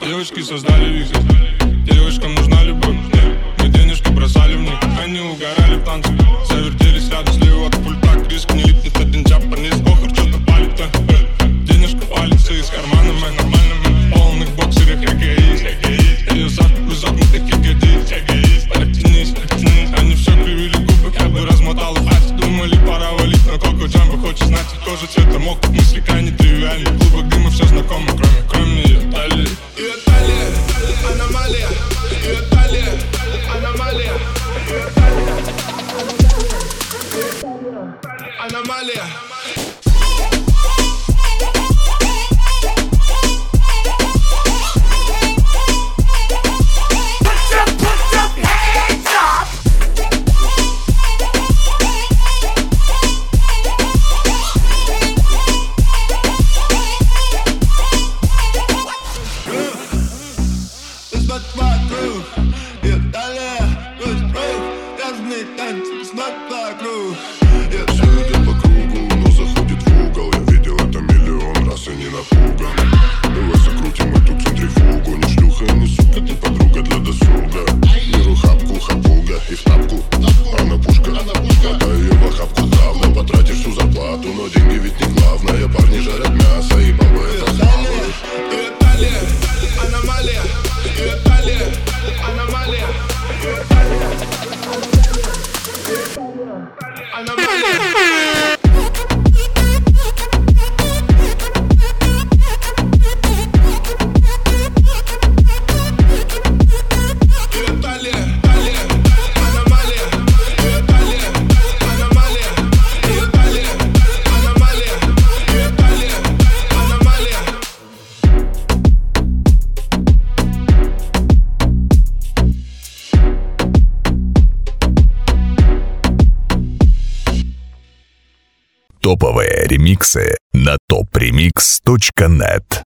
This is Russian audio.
Девочки создали вихрь, девочкам нужна любовь. Мы денежки бросали в них, они угорали в танце. Завертелись рядом слева от пульта, Крис не липнет один чап вниз. Охр, что-то палит-то. Денежка палится из кармана, мы нормально, мы в полных боксерах, эгоист. Ее загнутый эгоист. Оттянись, они все кривили губы, я бы размотал их. Думали, пора валить на Коко Джамбо. Хочешь знать, кожа цвета мокрых, мысли крайне тривиальны. В клубах дыма все знакомо, кроме ее талии. Ее талия, аномалия. Ее талия, аномалия. Аномалия. Топовые ремиксы на topremix.net.